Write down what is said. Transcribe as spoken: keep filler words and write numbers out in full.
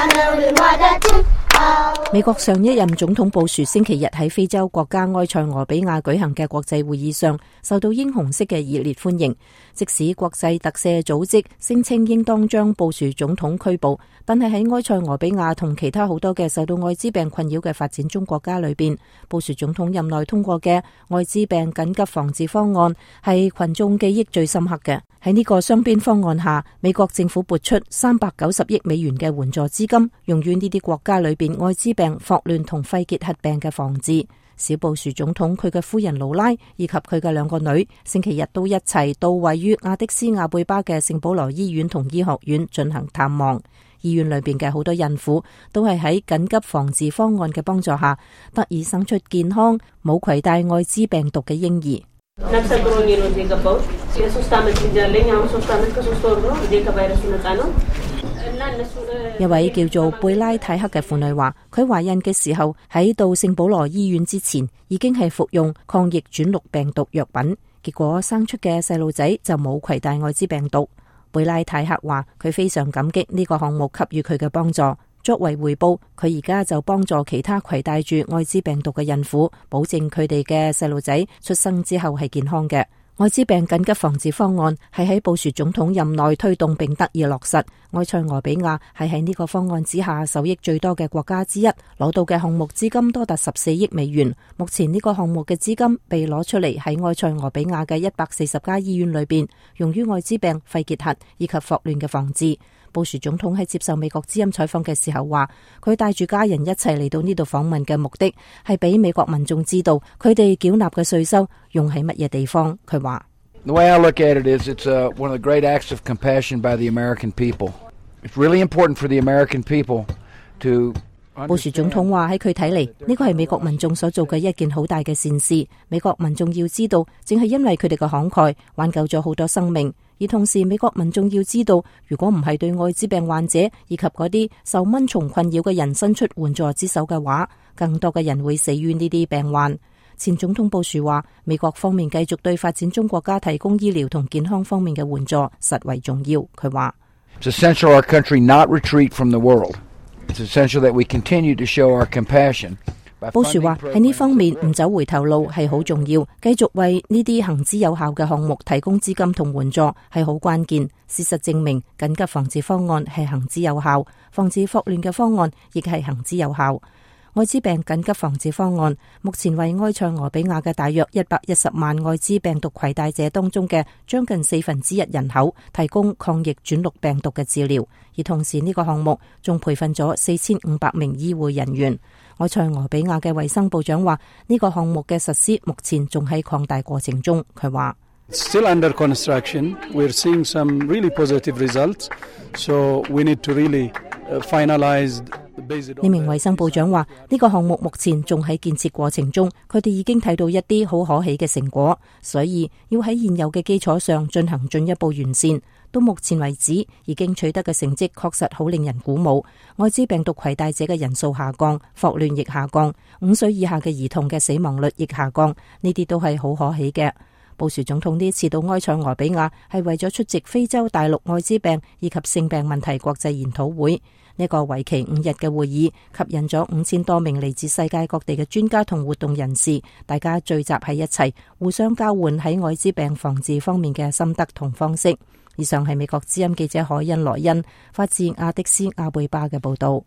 美國上一任總統布殊星期日喺非洲國家埃塞俄比亞舉行嘅國際會議上，受到英雄式嘅熱烈歡迎。即使國際特赦組織聲稱應當將布殊總統拘捕，但係喺埃塞俄比亞同其他好多嘅受到艾滋病困擾嘅發展中國家裏邊，布殊總統任內通過嘅艾滋病緊急防治方案係群眾記憶最深刻嘅。喺呢個雙邊方案下，美國政府撥出三百九十億美元嘅援助資金，用於呢啲國家裏邊艾滋病、霍亂同肺結核病嘅防治。小布殊總統佢嘅夫人勞拉以及佢嘅兩個女星期日都一齊到位於亞的斯亞貝巴嘅聖保羅醫院同醫學院進行探望。醫院裏邊嘅好多孕婦都係喺緊急防治方案嘅幫助下，得以生出健康、冇攜帶艾滋病毒嘅嬰兒。一位叫做貝拉泰克嘅婦女話，佢懷孕嘅時候喺到聖保羅醫院之前已經係服用抗逆轉錄病毒藥品，結果生出嘅細路仔就冇攜帶艾滋病毒。貝拉泰克話佢非常感激呢個項目給予佢嘅幫助，作為回報，佢而家就幫助其他攜帶住艾滋病毒嘅孕婦，保證佢哋嘅細路仔出生之後係健康嘅。艾滋病緊急防治方案係喺布殊總統任內推動並得以落實。埃塞俄比亞係喺呢個方案之下受益最多嘅國家之一，攞到嘅項目資金多達十四億美元。目前呢個項目嘅資金被攞出嚟喺埃塞俄比亞嘅一百四十家醫院裏邊，用於艾滋病、肺結核以及霍亂嘅防治。布殊總統喺接受美國之音採訪嘅時候話，佢帶住家人一齊嚟到呢度訪問嘅目的係俾美國民眾知道佢哋繳納嘅稅收用喺乜嘢地方。佢話 ：The way I look at it is it's a, one of the great acts of compassion by the American people. It's really important for the American people to。 布殊總統話喺佢睇嚟，呢個係美國民眾所做嘅一件好大嘅善事。美國民眾要知道，正係因為佢哋嘅慷慨，挽救咗好多生命。而同時，美國民眾要知道，如果唔係對艾滋病患者以及嗰啲受蚊蟲困擾嘅人伸出援助之手嘅話，更多嘅人會死於呢啲病患。前總統布殊話，美國方面繼續對發展中國家提供醫療同健康方面嘅援助，實為重要。佢話 ：It's essential our country not retreat from the world.It's essential that we continue to show our compassion. 布殊話喺呢方面唔走回頭路係好重要，繼續為呢啲行之有效嘅項目提供資金同援助係好關鍵。事實證明，緊急防治方案係行之有效，防治霍亂嘅方案亦係行之有效。艾滋病緊急防治方案目前為埃塞俄比亞嘅大約一百一十萬艾滋病毒攜帶者當中嘅將近四分之一人口提供抗逆轉錄病毒嘅治療，而同時呢個項目仲培訓咗四千五百名醫護人員。埃塞俄比亞嘅衛生部長話，呢個項目嘅實施目前仲喺擴大過程中。佢話 ：Still under construction. We're seeing some really positive results. So we need to really finalize. 呢名衛生部長話，呢個項目目前仲喺建設過程中，佢哋已經睇到一啲好可喜嘅成果，所以要喺現有嘅基礎上進行進一步完善。到目前為止，已經取得嘅成績確實好令人鼓舞。艾滋病毒攜帶者嘅人數下降，霍亂亦下降，五歲以下嘅兒童嘅死亡率亦下降，呢啲都係好可喜嘅。布殊總統呢次到埃塞俄比亞係為咗出席非洲大陸艾滋病以及性病問題國際研討會。呢個為期五日嘅會議吸引咗五千多名嚟自世界各地嘅專家同活動人士，大家聚集喺一齊，互相交換喺艾滋病防治方面嘅心得同方式。以上係美國之音記者海恩萊恩發自亞的斯亞貝巴嘅報道。